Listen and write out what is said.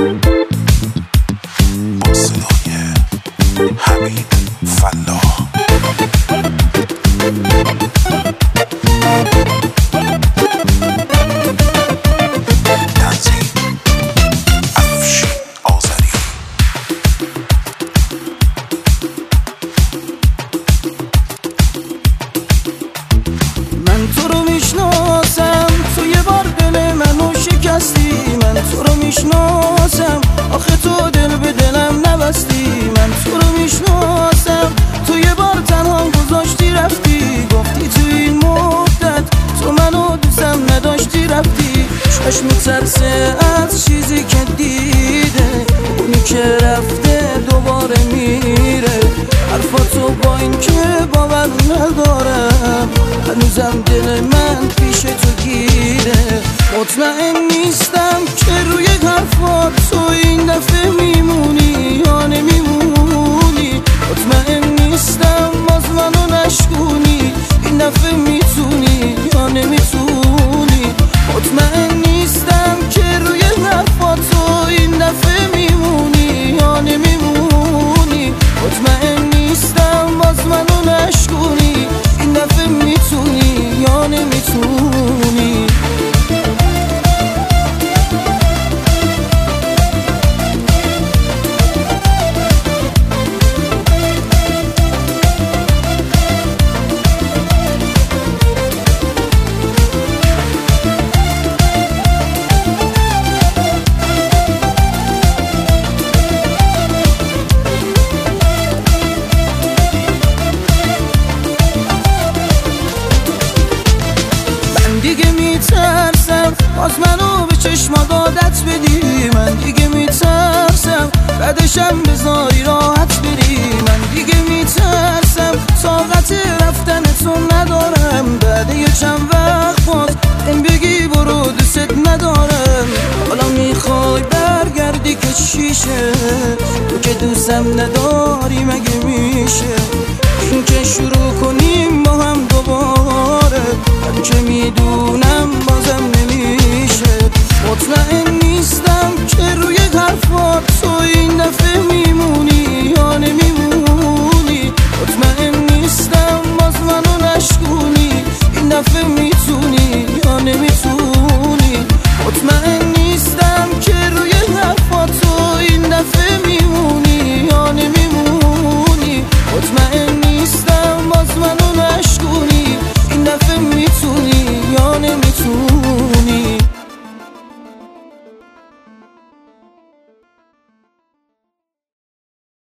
با صدای حمید فلاح. تنظیم افشین آذری. من تو رو میشناسم، تو یه بار دل منو شکستی. من تو رو میشناسم، آخه تو دل به دلم نبستی. من تو رو میشناسم، تو یه بار تنها گذاشتی رفتی. گفتی تو این مدت تو منو دوستم نداشتی رفتی. چشم میترسه از چیزی که دیده، اونی که رفته دوباره میره. حرفاتو با این که باور ندارم، هنوزم دل من پیش تو گیره. مطمئن نیستم که روی حرفات تو این دفعه میمونی یا نمیمونی. مطمئن نیستم باز منو نشکونی، این دفعه میتونی یا نمیتونی. مطمئن نیستم که روی حرفات تو این دفعه میمونی یا نمیمونی. مطمئن نیستم باز منو نشکونی، این دفعه میتونی یا نمیتونی. دیگه میترسم باز منو به چشمات عادت بدی. من دیگه میترسم بعدشم بذاری راحت بری. من دیگه میترسم طاقت رفتن تو ندارم. بعد یه چند وقت باز این بگی برو دوست ندارم. حالا میخوای برگردی که چیشه؟ تو که دوستم نداری مگه میشه این که شروع کنیم با هم دوباره؟ من که میدونم بازم نمیشه.